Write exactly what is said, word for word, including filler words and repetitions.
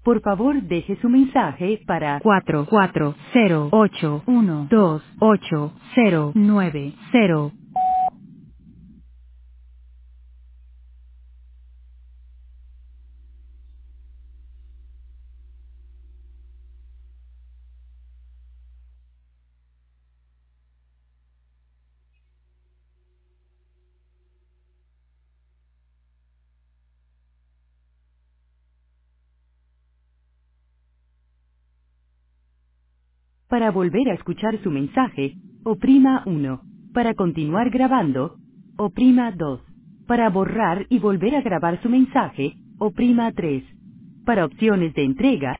Por favor, deje su mensaje para cuatro cuatro cero ocho uno dos ocho cero nueve cero. Para volver a escuchar su mensaje, oprima uno. Para continuar grabando, oprima dos. Para borrar y volver a grabar su mensaje, oprima tres. Para opciones de entrega,